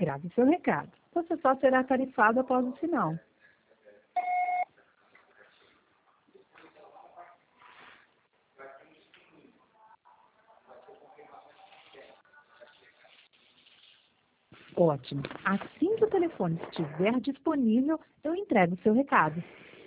Grave seu recado. Você só será tarifado após o sinal. Ótimo. Assim que o telefone estiver disponível, eu entrego o seu recado.